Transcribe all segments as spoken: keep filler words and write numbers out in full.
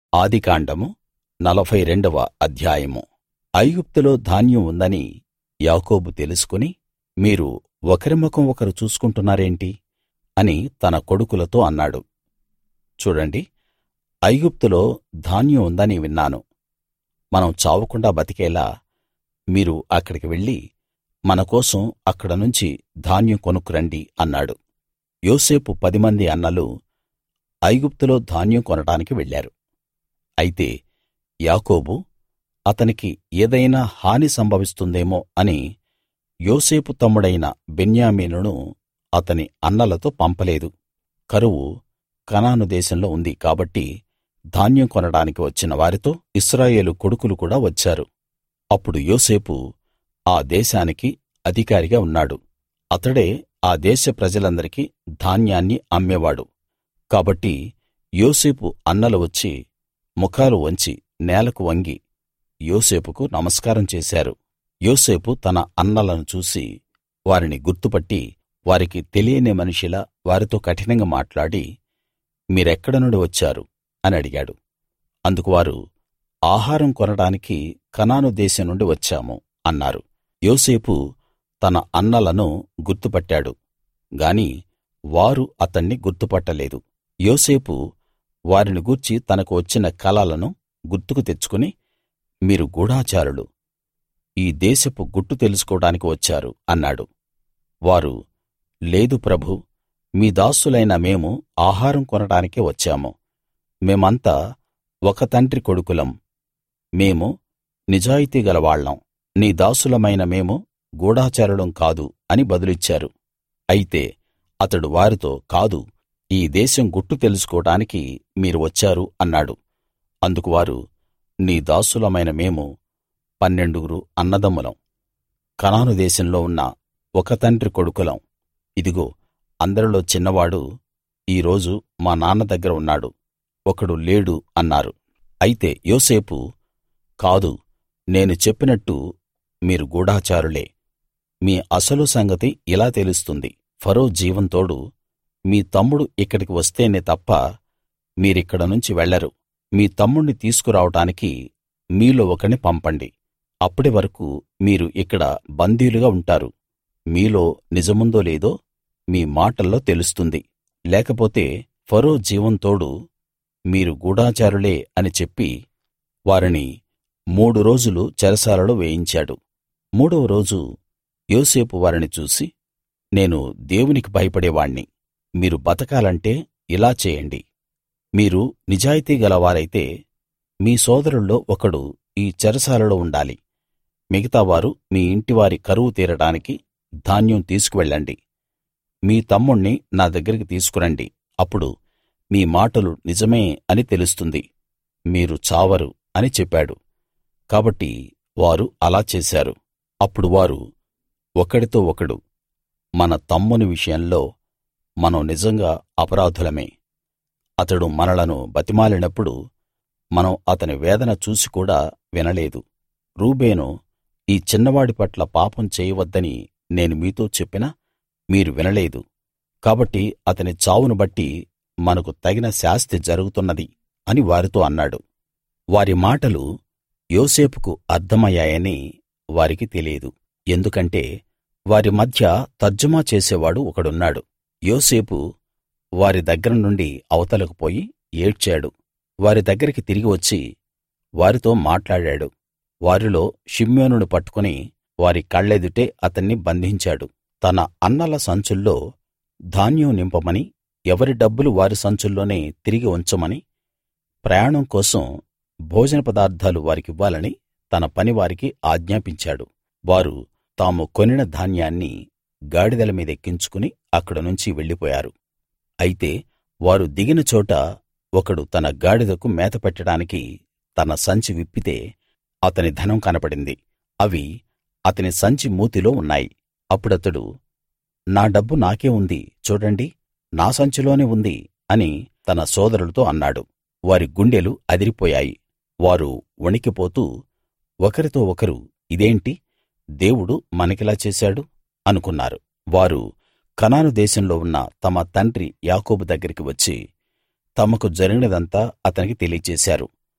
ఆదికాండము నలభై రెండవ అధ్యాయము. ఐగుప్తులో ధాన్యం ఉందని యాకోబు తెలుసుకుని, మీరు ఒకరి ముఖం ఒకరు చూసుకుంటున్నారేంటి అని తన కొడుకులతో అన్నాడు. చూడండి, ఐగుప్తులో ధాన్యం ఉందని విన్నాను. మనం చావకుండా బతికేలా మీరు అక్కడికి వెళ్ళి మన కోసం అక్కడ నుంచి ధాన్యం కొనుక్కురండి అన్నాడు. యోసేపు పదిమంది అన్నలు ఐగుప్తులో ధాన్యం కొనడానికి వెళ్ళారు. అయితే యాకోబు అతనికి ఏదైనా హాని సంభవిస్తుందేమో అని యోసేపు తమ్ముడైన బెన్యామీనును అతని అన్నలతో పంపలేదు. కరువు కనాను దేశంలో ఉంది కాబట్టి ధాన్యం కొనడానికి వచ్చిన వారితో ఇశ్రాయేలు కొడుకులు కూడా వచ్చారు. అప్పుడు యోసేపు ఆ దేశానికి అధికారిగా ఉన్నాడు. అతడే ఆ దేశ ప్రజలందరికీ ధాన్యాన్ని అమ్మేవాడు. కాబట్టి యోసేపు అన్నలు వచ్చి ముఖాలు వంచి నేలకు వంగి యోసేపుకు నమస్కారం చేశారు. యోసేపు తన అన్నలను చూసి వారిని గుర్తుపట్టి వారికి తెలియని మనిషిలా వారితో కఠినంగా మాట్లాడి, మీరెక్కడ నుండి వచ్చారు అని అడిగాడు. అందుకు వారు, ఆహారం కొనడానికి కనాను దేశం నుండి వచ్చాము అన్నారు. యోసేపు తన అన్నలను గుర్తుపట్టాడు గాని వారు అతణ్ణి గుర్తుపట్టలేదు. యోసేపు వారిని గూర్చి తనకు వచ్చిన కలలను గుర్తుకు తెచ్చుకుని, మీరు గూఢచారులు, ఈ దేశపు గుట్టు తెలుసుకోవడానికి వచ్చారు అన్నాడు. వారు, లేదు ప్రభూ, మీ దాసులైన మేము ఆహారం కొనడానికే వచ్చాము. మేమంతా ఒక తండ్రి కొడుకులం. మేము నిజాయితీ గలవాళ్ళం. నీ దాసులమైన మేము గూఢచారులం కాదు అని బదులిచ్చారు. అయితే అతడు వారితో, కాదు, ఈ దేశం గుట్టు తెలుసుకోవడానికి మీరు వచ్చారు అన్నాడు. అందుకు వారు, నీ దాసులమైన మేము పన్నెండుగురు అన్నదమ్ములం. కనాను దేశంలో ఉన్న ఒక తండ్రి కొడుకులం. ఇదిగో, అందరిలో చిన్నవాడు ఈ రోజు మా నాన్న దగ్గర ఉన్నాడు, ఒకడు లేడు అన్నారు. అయితే యోసేపు, కాదు, నేను చెప్పినట్టు మీరు గూఢచారులే. మీ అసలు సంగతి ఇలా తెలుస్తుంది. ఫరో జీవం తోడు మీ తమ్ముడు ఇక్కడికి వస్తేనే తప్ప మీరిక్కడ నుంచి వెళ్ళరు. మీ తమ్ముణ్ణి తీసుకురావడానికి మీలో ఒకణ్ణి పంపండి. అప్పటి వరకు మీరు ఇక్కడ బందీలుగా ఉంటారు. మీలో నిజముందో లేదో మీ మాటల్లో తెలుస్తుంది. లేకపోతే ఫరో జీవం తోడు మీరు గూఢచారులే అని చెప్పి వారిని మూడు రోజులు చెరసాలలో వేయించాడు. మూడవ రోజు యోసేపు వారిని చూసి, నేను దేవునికి భయపడేవాణ్ణి. మీరు బతకాలంటే ఇలా చేయండి. మీరు నిజాయితీ గలవారైతే మీ సోదరుల్లో ఒకడు ఈ చెరసాలలో ఉండాలి. మిగతావారు మీ ఇంటివారి కరువు తీరడానికి ధాన్యం తీసుకువెళ్ళండి. మీ తమ్ముణ్ణి నా దగ్గరికి తీసుకురండి. అప్పుడు మీ మాటలు నిజమే అని తెలుస్తుంది. మీరు చావరు అని చెప్పాడు. కాబట్టి వారు అలా చేశారు. అప్పుడు వారు ఒకడితో ఒకడు, మన తమ్ముని విషయంలో మనం నిజంగా అపరాధులమే. అతడు మనలను బతిమాలినప్పుడు మనం అతని వేదన చూసి కూడా వినలేదు. రూబేను, ఈ చిన్నవాడి పట్ల పాపం చేయవద్దని నేను మీతో చెప్పినా మీరు వినలేదు. కాబట్టి అతని చావును బట్టి మనకు తగిన శాస్తి జరుగుతున్నది అని వారితో అన్నాడు. వారి మాటలు యోసేపుకు అర్థమయ్యాయని వారికి తెలియదు. ఎందుకంటే వారి మధ్య తర్జుమా చేసేవాడు ఒకడున్నాడు. యోసేపు వారి దగ్గర నుండి అవతలకు పోయి ఏడ్చాడు. వారి దగ్గరికి తిరిగి వచ్చి వారితో మాట్లాడాడు. వారిలో షిమ్యోనును పట్టుకుని వారి కళ్ళెదుటే అతన్ని బంధించాడు. తన అన్నల సంచుల్లో ధాన్యం నింపమని, ఎవరి డబ్బులు వారి సంచుల్లోనే తిరిగి ఉంచమని, ప్రయాణం కోసం భోజన పదార్థాలు వారికివ్వాలని తన పనివారికి ఆజ్ఞాపించాడు. వారు తాము కొనిన ధాన్యాన్ని గాడిదల మీదెక్కించుకుని అక్కడ నుంచి వెళ్ళిపోయారు. అయితే వారు దిగిన చోట ఒకడు తన గాడిదకు మేత పెట్టడానికి తన సంచి విప్పితే అతని ధనం కనపడింది. అవి అతని సంచి మూతిలో ఉన్నాయి. అప్పుడతడు, నా డబ్బు నాకే ఉంది, చూడండి, నా సంచిలోనే ఉంది అని తన సోదరులతో అన్నాడు. వారి గుండెలు అదిరిపోయాయి. వారు వణికిపోతూ ఒకరితో ఒకరు, ఇదేంటి, దేవుడు మనకిలా చేశాడు అనుకున్నారు. వారు కనాను దేశంలో ఉన్న తమ తండ్రి యాకోబు దగ్గరికి వచ్చి తమకు జరిగినదంతా అతనికి తెలియచేశారు.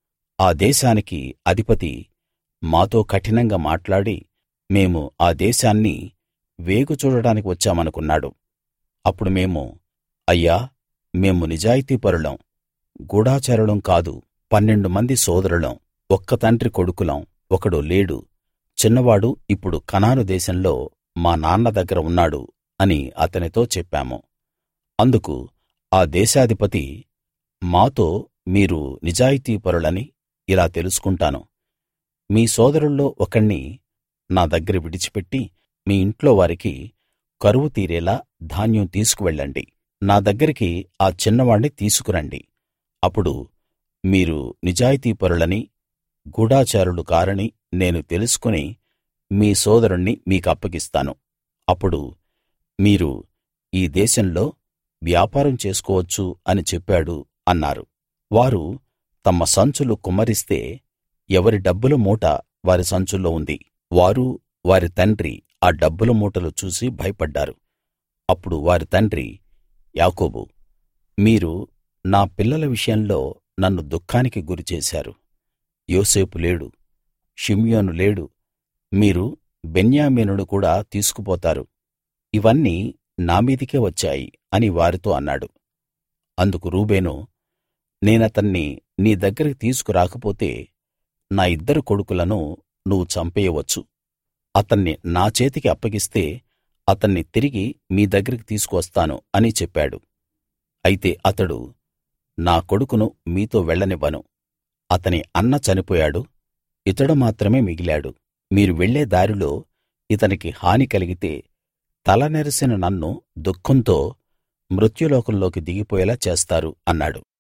ఆ దేశానికి అధిపతి మాతో కఠినంగా మాట్లాడి మేము ఆ దేశాన్ని వేగు చూడడానికి వచ్చామనుకున్నాడు. అప్పుడు మేము, అయ్యా, మేము నిజాయితీపరులం, గూఢాచారులం కాదు. పన్నెండు మంది సోదరులం, ఒక్క తండ్రి కొడుకులం. ఒకడు లేడు, చిన్నవాడు ఇప్పుడు కనాను దేశంలో మా నాన్న దగ్గర ఉన్నాడు అని అతనితో చెప్పాము. అందుకు ఆ దేశాధిపతి, మాతో మీరు నిజాయితీపరులని ఇలా తెలుసుకుంటాను. మీ సోదరుల్లో ఒకణ్ణి నా దగ్గర విడిచిపెట్టి మీ ఇంట్లో వారికి కరువు తీరేలా ధాన్యం తీసుకువెళ్ళండి. నా దగ్గరికి ఆ చిన్నవాణ్ణి తీసుకురండి. అప్పుడు మీరు నిజాయితీపరులని, గూఢాచారులు కారని నేను తెలుసుకుని మీ సోదరుణ్ణి మీకప్పగిస్తాను. అప్పుడు మీరు ఈ దేశంలో వ్యాపారం చేసుకోవచ్చు అని చెప్పాడు అన్నారు. వారు తమ సంచులు కుమ్మరిస్తే ఎవరి డబ్బుల మూట వారి సంచుల్లో ఉంది. వారు వారి తండ్రి ఆ డబ్బుల మూటలు చూసి భయపడ్డారు. అప్పుడు వారి తండ్రి యాకోబు, మీరు నా పిల్లల విషయంలో నన్ను దుఃఖానికి గురిచేశారు. యోసేపు లేడు, షిమ్యోను లేడు, మీరు బెన్యామీనును కూడా తీసుకుపోతారు. ఇవన్నీ నా మీదికే వచ్చాయి అని వారితో అన్నాడు. అందుకు రూబేను, నేనతన్ని నీ దగ్గరికి తీసుకురాకపోతే నా ఇద్దరు కొడుకులను నువ్వు చంపేయవచ్చు. అతన్ని నా చేతికి అప్పగిస్తే అతన్ని తిరిగి మీ దగ్గరికి తీసుకువస్తాను అని చెప్పాడు. అయితే అతడు, నా కొడుకును మీతో వెళ్ళనివ్వను. అతని అన్న చనిపోయాడు, ఇతడు మాత్రమే మిగిలాడు. మీరు వెళ్ళే దారిలో ఇతనికి హాని కలిగితే తల నెరిసిన నన్ను దుఃఖంతో మృత్యులోకంలోకి దిగిపోయేలా చేస్తారు అన్నాడు.